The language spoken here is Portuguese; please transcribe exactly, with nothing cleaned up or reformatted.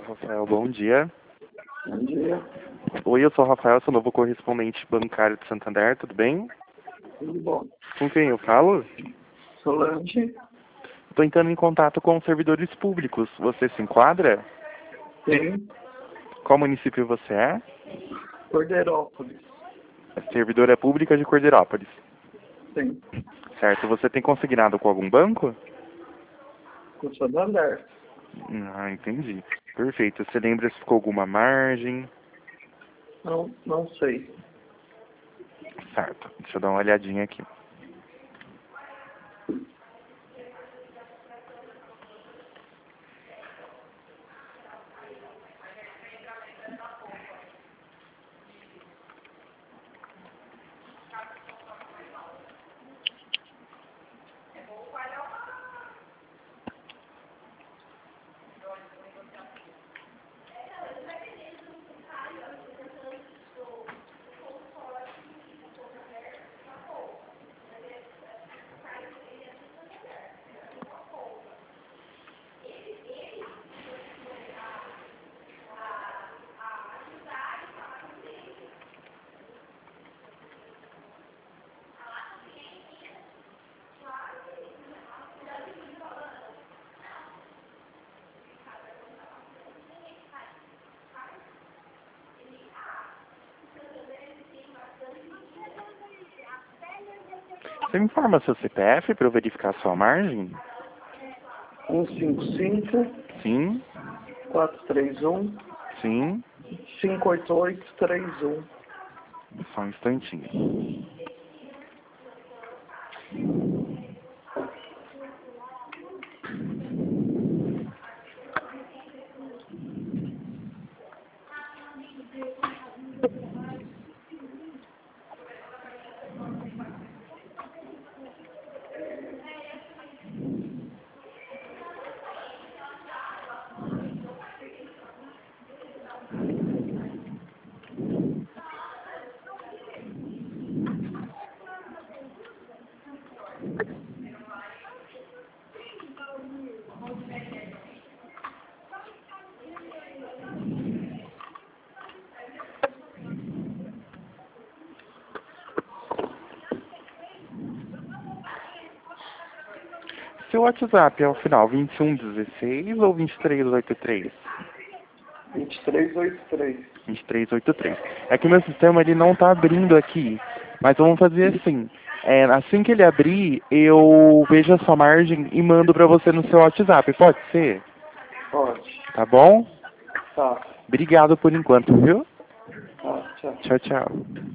Rafael, bom dia. Bom dia. Oi, eu sou o Rafael, sou novo correspondente bancário de Santander, tudo bem? Tudo bom? Com quem eu falo? Solange? Estou entrando em contato com os servidores públicos. Você se enquadra? Sim. Qual município você é? Cordeirópolis? A servidora pública de Cordeirópolis. Sim. Certo. Você tem consignado com algum banco? Com Santander? Ah, entendi. Perfeito. Você lembra se ficou alguma margem? Não, não sei. Certo. Deixa eu dar uma olhadinha aqui. Você me informa seu C P F para eu verificar a sua margem? um cinco cinco, Sim, quatro três um, sim. cinco oito oito três um. Só um instantinho. Seu WhatsApp é o final vinte e um dezesseis ou vinte e três oitenta e três? vinte e três oitenta e três. vinte e três oitenta e três. É que o meu sistema ele não está abrindo aqui. Mas vamos fazer assim. É, assim que ele abrir, eu vejo a sua margem e mando para você no seu WhatsApp. Pode ser? Pode. Tá bom? Tá. Obrigado por enquanto, viu? Tá, tchau. Tchau, tchau.